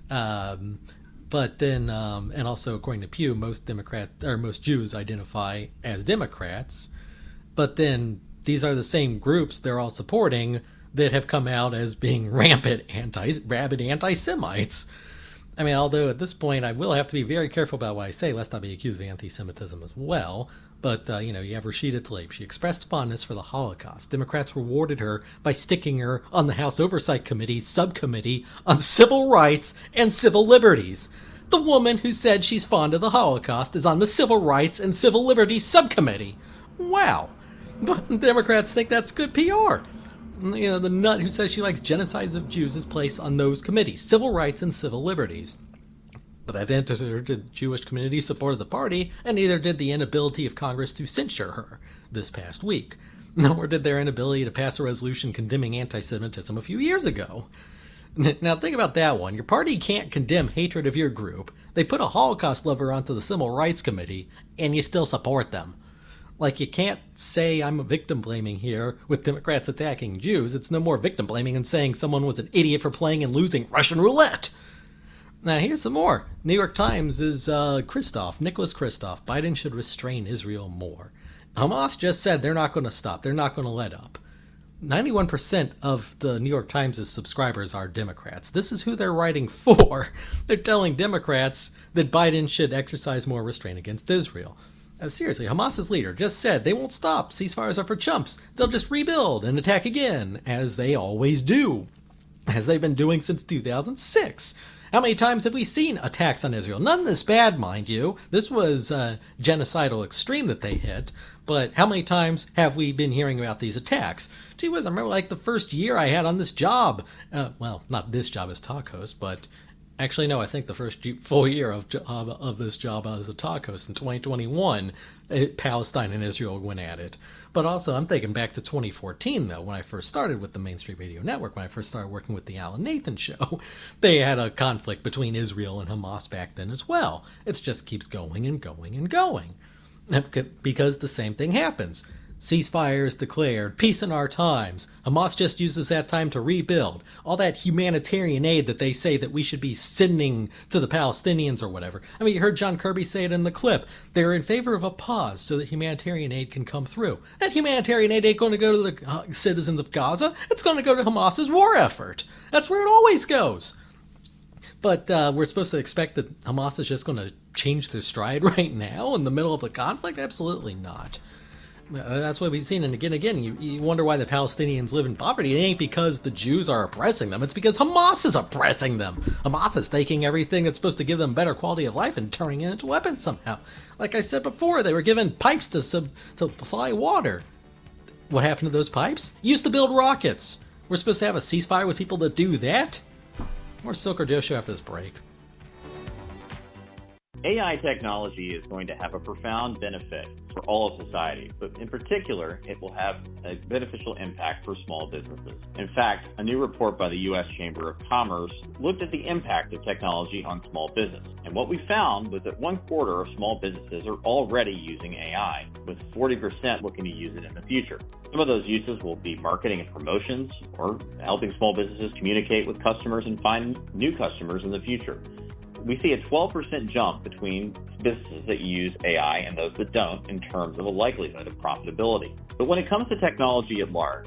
But then, and also according to Pew, most Jews identify as Democrats. But then these are the same groups they're all supporting that have come out as being rabid anti-Semites. I mean, although at this point I will have to be very careful about what I say, lest I be accused of anti-Semitism as well. But, you have Rashida Tlaib. She expressed fondness for the Holocaust. Democrats rewarded her by sticking her on the House Oversight Committee's subcommittee on civil rights and civil liberties. The woman who said she's fond of the Holocaust is on the Civil Rights and Civil Liberties Subcommittee. Wow. But Democrats think that's good PR. The nut who says she likes genocides of Jews is placed on those committees, civil rights and civil liberties. But that didn't enter the Jewish community supported the party, and neither did the inability of Congress to censure her this past week. Nor did their inability to pass a resolution condemning anti-Semitism a few years ago. Now think about that one. Your party can't condemn hatred of your group. They put a Holocaust lover onto the Civil Rights Committee, and you still support them. Like, you can't say I'm victim blaming here with Democrats attacking Jews. It's no more victim blaming than saying someone was an idiot for playing and losing Russian roulette. Now, here's some more. New York Times is Nicholas Kristof. Biden should restrain Israel more. Hamas just said they're not going to stop. They're not going to let up. 91% of the New York Times' subscribers are Democrats. This is who they're writing for. They're telling Democrats that Biden should exercise more restraint against Israel. Seriously, Hamas's leader just said they won't stop. Ceasefires are for chumps. They'll just rebuild and attack again, as they always do, as they've been doing since 2006. How many times have we seen attacks on Israel? None this bad, mind you. This was a genocidal extreme that they hit. But how many times have we been hearing about these attacks? Gee whiz, I remember like the first year I had on this job. Well, not this job as talk host, but actually, no, I think the first full year of this job as a talk host in 2021, Palestine and Israel went at it. But also, I'm thinking back to 2014, though, when I first started with the Main Street Radio Network, when I first started working with the Alan Nathan Show. They had a conflict between Israel and Hamas back then as well. It just keeps going and going and going. Because the same thing happens. Ceasefire is declared, peace in our times. Hamas just uses that time to rebuild. All that humanitarian aid that they say that we should be sending to the Palestinians or whatever. I mean, you heard John Kirby say it in the clip. They're in favor of a pause so that humanitarian aid can come through. That humanitarian aid ain't going to go to the citizens of Gaza. It's going to go to Hamas's war effort. That's where it always goes. But we're supposed to expect that Hamas is just going to change their stride right now in the middle of the conflict? Absolutely not. That's what we've seen, and again. You wonder why the Palestinians live in poverty. It ain't because the Jews are oppressing them. It's because Hamas is oppressing them. Hamas is taking everything that's supposed to give them better quality of life and turning it into weapons somehow. Like I said before, they were given pipes to supply water. What happened to those pipes? Used to build rockets. We're supposed to have a ceasefire with people that do that? More Silk or Joshua after this break. AI technology is going to have a profound benefit for all of society, but in particular, it will have a beneficial impact for small businesses. In fact, a new report by the U.S. Chamber of Commerce looked at the impact of technology on small business. And what we found was that 1/4 of small businesses are already using AI, with 40% looking to use it in the future. Some of those uses will be marketing and promotions, or helping small businesses communicate with customers and find new customers in the future. We see a 12% jump between businesses that use AI and those that don't in terms of a likelihood of profitability. But when it comes to technology at large,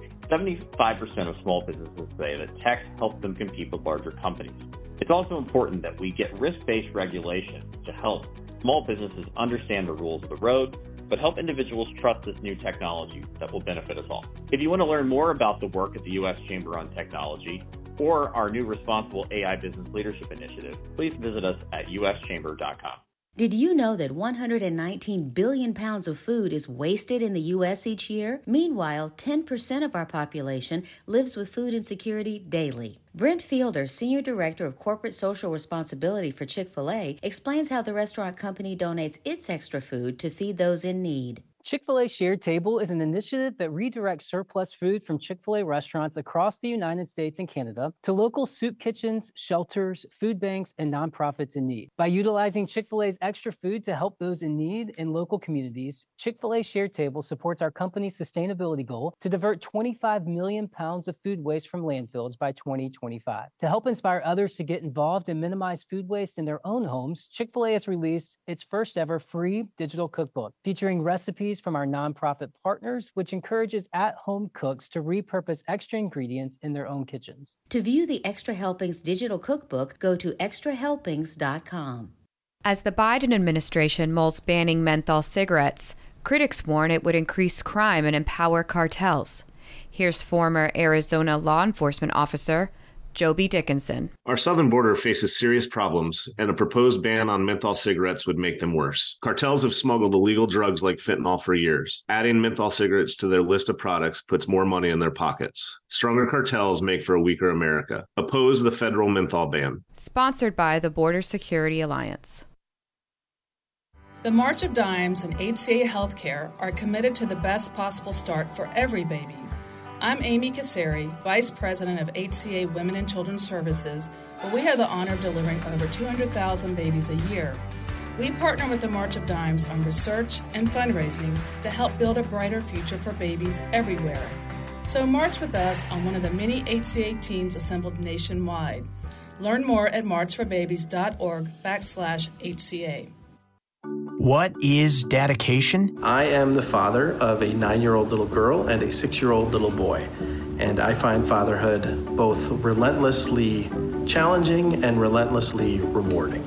75% of small businesses say that tech helps them compete with larger companies. It's also important that we get risk-based regulation to help small businesses understand the rules of the road, but help individuals trust this new technology that will benefit us all. If you want to learn more about the work at the U.S. Chamber on Technology, or our new Responsible AI Business Leadership Initiative, please visit us at uschamber.com. Did you know that 119 billion pounds of food is wasted in the U.S. each year? Meanwhile, 10% of our population lives with food insecurity daily. Brent Fielder, Senior Director of Corporate Social Responsibility for Chick-fil-A, explains how the restaurant company donates its extra food to feed those in need. Chick-fil-A Shared Table is an initiative that redirects surplus food from Chick-fil-A restaurants across the United States and Canada to local soup kitchens, shelters, food banks, and nonprofits in need. By utilizing Chick-fil-A's extra food to help those in need in local communities, Chick-fil-A Shared Table supports our company's sustainability goal to divert 25 million pounds of food waste from landfills by 2025. To help inspire others to get involved and minimize food waste in their own homes, Chick-fil-A has released its first ever free digital cookbook featuring recipes from our nonprofit partners, which encourages at-home cooks to repurpose extra ingredients in their own kitchens. To view the Extra Helpings digital cookbook, go to extrahelpings.com. As the Biden administration molds banning menthol cigarettes, critics warn it would increase crime and empower cartels. Here's former Arizona law enforcement officer Joby Dickinson. Our southern border faces serious problems, and a proposed ban on menthol cigarettes would make them worse. Cartels have smuggled illegal drugs like fentanyl for years. Adding menthol cigarettes to their list of products puts more money in their pockets. Stronger cartels make for a weaker America. Oppose the federal menthol ban. Sponsored by the Border Security Alliance. The March of Dimes and HCA Healthcare are committed to the best possible start for every baby. I'm Amy Kasseri, Vice President of HCA Women and Children's Services, where we have the honor of delivering over 200,000 babies a year. We partner with the March of Dimes on research and fundraising to help build a brighter future for babies everywhere. So march with us on one of the many HCA teams assembled nationwide. Learn more at marchforbabies.org/HCA. What is dedication? I am the father of a 9-year-old little girl and a 6-year-old little boy, and I find fatherhood both relentlessly challenging and relentlessly rewarding.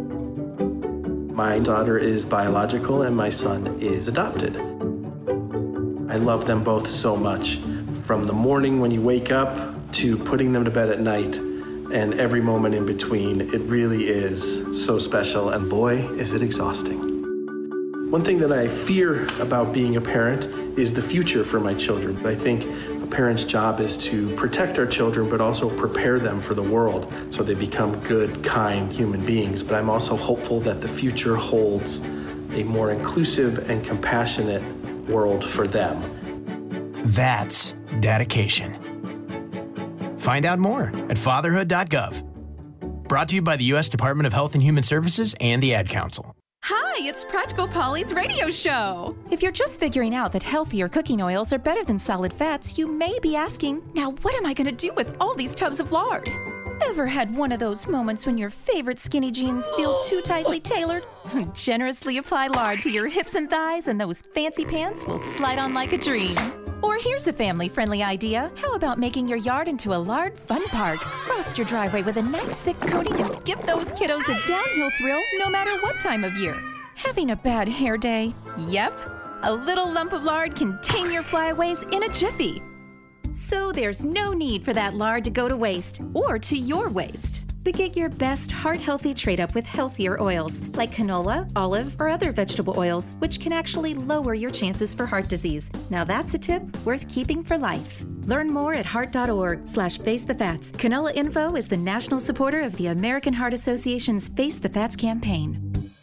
My daughter is biological and my son is adopted. I love them both so much, from the morning when you wake up to putting them to bed at night, and every moment in between. It really is so special, and boy, is it exhausting. One thing that I fear about being a parent is the future for my children. I think a parent's job is to protect our children, but also prepare them for the world so they become good, kind human beings. But I'm also hopeful that the future holds a more inclusive and compassionate world for them. That's dedication. Find out more at fatherhood.gov. Brought to you by the U.S. Department of Health and Human Services and the Ad Council. Hi, it's Practical Polly's radio show. If you're just figuring out that healthier cooking oils are better than solid fats, you may be asking, now what am I going to do with all these tubs of lard? Ever had one of those moments when your favorite skinny jeans feel too tightly tailored? Generously apply lard to your hips and thighs and those fancy pants will slide on like a dream. Or here's a family-friendly idea. How about making your yard into a lard fun park? Frost your driveway with a nice thick coating and give those kiddos a downhill thrill no matter what time of year. Having a bad hair day? Yep. A little lump of lard can tame your flyaways in a jiffy. So there's no need for that lard to go to waste or to your waste. But get your best heart-healthy trade-up with healthier oils like canola, olive, or other vegetable oils, which can actually lower your chances for heart disease. Now that's a tip worth keeping for life. Learn more at heart.org/facethefats. Canola Info is the national supporter of the American Heart Association's Face the Fats campaign.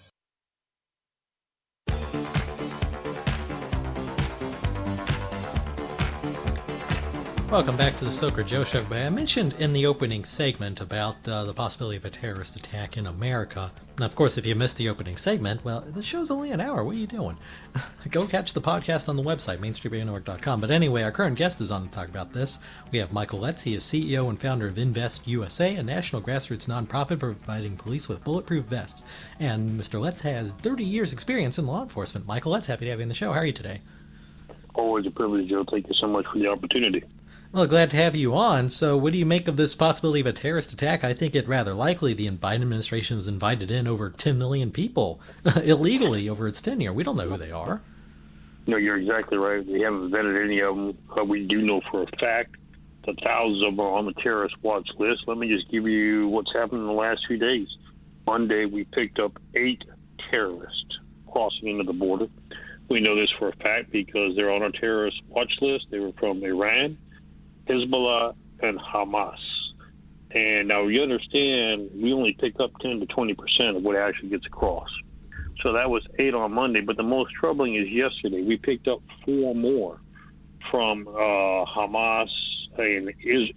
Welcome back to the Stoker Joe Show. I mentioned in the opening segment about the possibility of a terrorist attack in America. Now, of course, if you missed the opening segment, well, the show's only an hour. What are you doing? Go catch the podcast on the website, mainstreetradionetwork.com. But anyway, our current guest is on to talk about this. We have Michael Letts. He is CEO and founder of Invest USA, a national grassroots nonprofit providing police with bulletproof vests. And Mr. Letts has 30 years' experience in law enforcement. Michael Letts, happy to have you on the show. How are you today? Always a privilege, Joe. Thank you so much for the opportunity. Well, glad to have you on. So what do you make of this possibility of a terrorist attack? I think it rather likely. The Biden administration has invited in over 10 million people illegally over its tenure. We don't know who they are. No, you're exactly right. We haven't vetted any of them. We do know for a fact that thousands of them are on the terrorist watch list. Let me just give you what's happened in the last few days. Monday, we picked up 8 terrorists crossing into the border. We know this for a fact because they're on our terrorist watch list. They were from Iran, Hezbollah, and Hamas. And now you understand we only pick up 10 to 20% of what actually gets across. So that was 8 on Monday. But the most troubling is yesterday. We picked up 4 more from Hamas and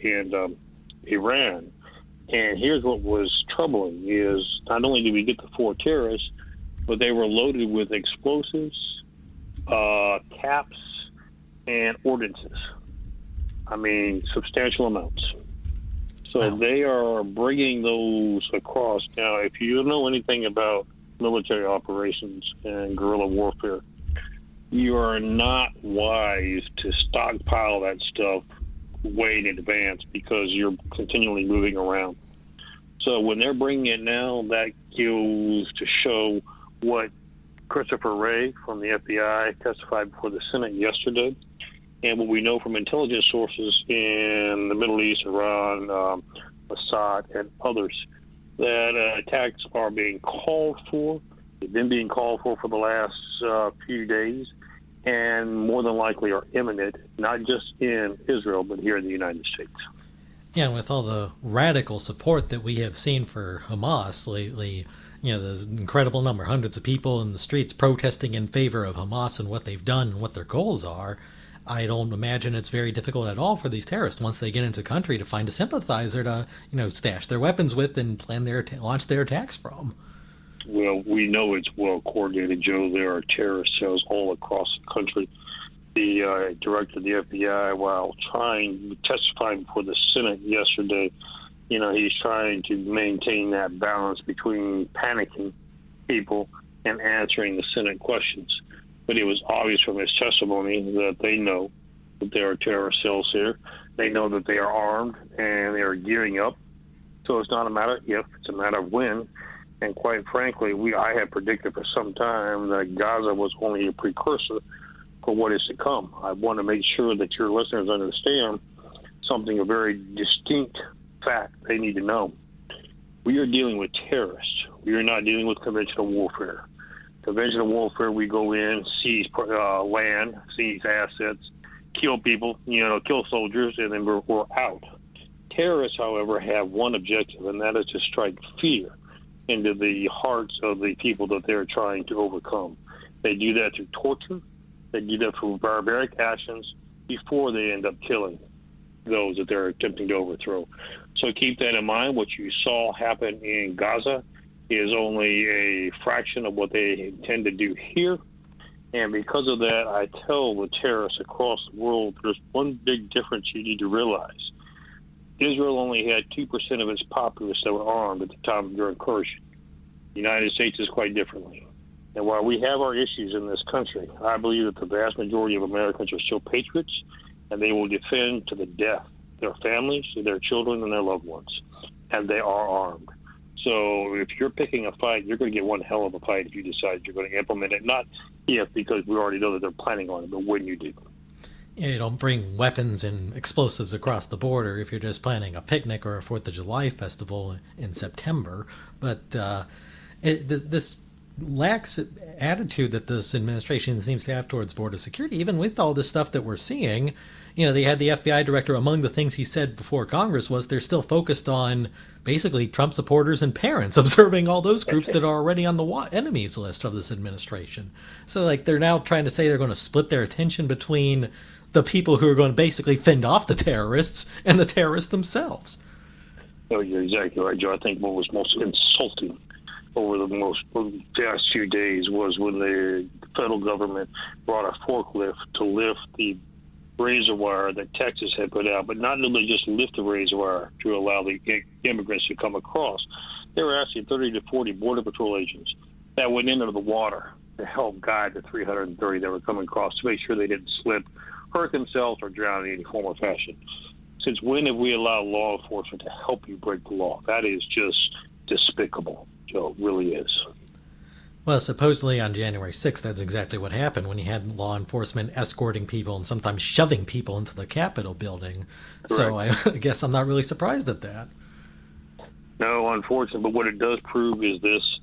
Iran. And here's what was troubling is not only did we get the 4 terrorists, but they were loaded with explosives, caps, and ordnances. I mean, substantial amounts. So They are bringing those across. Now, if you know anything about military operations and guerrilla warfare, you are not wise to stockpile that stuff way in advance because you're continually moving around. So when they're bringing it now, that goes to show what Christopher Wray from the FBI testified before the Senate yesterday. And what we know from intelligence sources in the Middle East, Iran, Assad, and others, that attacks are being called for. They've been being called for the last few days, and more than likely are imminent, not just in Israel, but here in the United States. Yeah, and with all the radical support that we have seen for Hamas lately, you know, there's an incredible number, hundreds of people in the streets protesting in favor of Hamas and what they've done and what their goals are. I don't imagine it's very difficult at all for these terrorists once they get into the country to find a sympathizer to, you know, stash their weapons with and plan launch their attacks from. Well, we know it's well coordinated, Joe. There are terrorist cells all across the country. The director of the FBI, while testifying before the Senate yesterday, you know, he's trying to maintain that balance between panicking people and answering the Senate questions. But it was obvious from his testimony that they know that there are terrorist cells here. They know that they are armed and they are gearing up. So it's not a matter of if, it's a matter of when. And quite frankly, I had predicted for some time that Gaza was only a precursor for what is to come. I want to make sure that your listeners understand something, a very distinct fact they need to know. We are dealing with terrorists. We are not dealing with conventional warfare. Conventional warfare, we go in, seize land, seize assets, kill people, kill soldiers, and then we're out. Terrorists, however, have one objective, and that is to strike fear into the hearts of the people that they're trying to overcome. They do that through torture. They do that through barbaric actions before they end up killing those that they're attempting to overthrow. So keep that in mind. What you saw happen in Gaza is only a fraction of what they intend to do here. And because of that, I tell the terrorists across the world, there's one big difference you need to realize. Israel only had 2% of its populace that were armed at the time of their incursion. The United States is quite differently. And while we have our issues in this country, I believe that the vast majority of Americans are still patriots, and they will defend to the death their families, their children, and their loved ones. And they are armed. So if you're picking a fight, you're going to get one hell of a fight if you decide you're going to implement it. Not if, because we already know that they're planning on it, but when you do. Yeah, you don't bring weapons and explosives across the border if you're just planning a picnic or a 4th of July festival in September. But this lax attitude that this administration seems to have towards border security, even with all this stuff that we're seeing, they had the FBI director, among the things he said before Congress was they're still focused on basically Trump supporters and parents, observing all those groups that are already on the enemies list of this administration. So, they're now trying to say they're going to split their attention between the people who are going to basically fend off the terrorists and the terrorists themselves. Oh, you're exactly right, Joe. I think what was most insulting over the past few days was when the federal government brought a forklift to lift the razor wire that Texas had put out, but not only just lift the razor wire to allow the immigrants to come across. There were actually 30 to 40 Border Patrol agents that went into the water to help guide the 330 that were coming across to make sure they didn't slip, hurt themselves, or drown in any form or fashion. Since when have we allowed law enforcement to help you break the law? That is just despicable, Joe. It really is. Well, supposedly on January 6th, that's exactly what happened when you had law enforcement escorting people and sometimes shoving people into the Capitol building. Correct. So I guess I'm not really surprised at that. No, unfortunately, but what it does prove is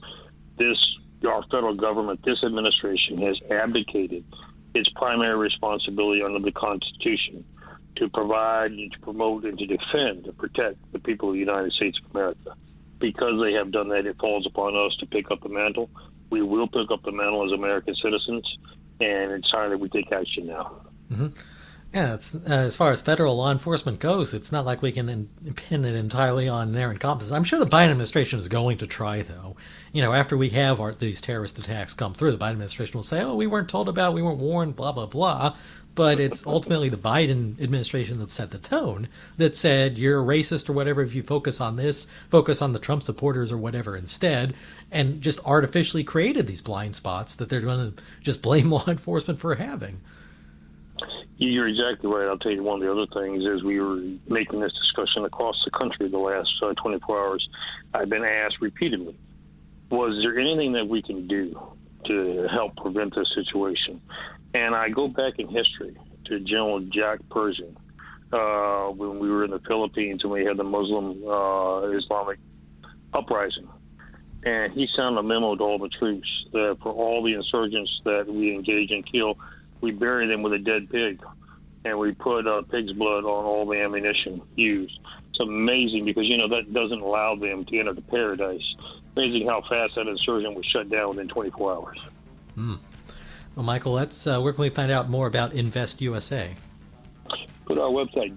our federal government, this administration has abdicated its primary responsibility under the Constitution to provide, to promote, and to defend and protect the people of the United States of America. Because they have done that, it falls upon us to pick up the mantle. We will pick up the mantle as American citizens, and it's time that we take action now. Mm-hmm. Yeah, it's, as far as federal law enforcement goes, it's not like we can pin it entirely on their incompetence. I'm sure the Biden administration is going to try, though. After we have these terrorist attacks come through, the Biden administration will say, we weren't told about, we weren't warned, blah, blah, blah. But it's ultimately the Biden administration that set the tone, that said, you're a racist or whatever if you focus on this, focus on the Trump supporters or whatever instead, and just artificially created these blind spots that they're going to just blame law enforcement for having. You're exactly right. I'll tell you one of the other things is we were making this discussion across the country the last 24 hours. I've been asked repeatedly, was there anything that we can do to help prevent this situation? And I go back in history to General Jack Pershing when we were in the Philippines and we had the Muslim Islamic uprising. And he sent a memo to all the troops that for all the insurgents that we engage and kill, we bury them with a dead pig. And we put pig's blood on all the ammunition used. It's amazing because, that doesn't allow them to enter the paradise. Amazing how fast that insurgent was shut down within 24 hours. Well, Michael, where can we find out more about Invest USA? Go to our website,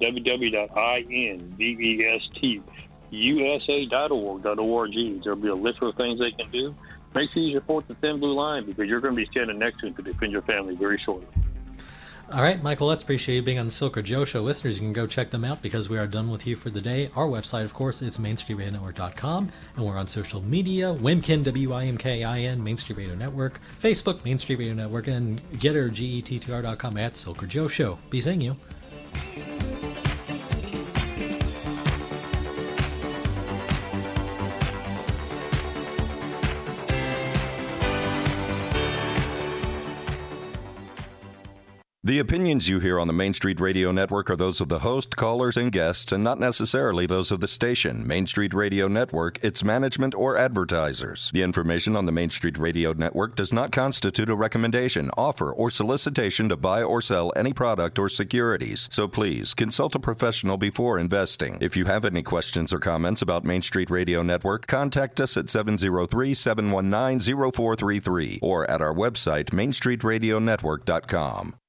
www.investusa.org. There'll be a list of things they can do. Make sure you support the Thin Blue Line because you're going to be standing next to them to defend your family very shortly. All right, Michael, let's appreciate you being on the Silker Joe Show. Listeners, you can go check them out because we are done with you for the day. Our website, of course, is MainStreetRadioNetwork.com, and we're on social media, Wimkin, W-I-M-K-I-N, Main Street Radio Network, Facebook, Main Street Radio Network, and Getter, GETTR.com at Silker Joe Show. Be seeing you. The opinions you hear on the Main Street Radio Network are those of the host, callers, and guests, and not necessarily those of the station, Main Street Radio Network, its management, or advertisers. The information on the Main Street Radio Network does not constitute a recommendation, offer, or solicitation to buy or sell any product or securities. So please, consult a professional before investing. If you have any questions or comments about Main Street Radio Network, contact us at 703-719-0433 or at our website, mainstreetradionetwork.com.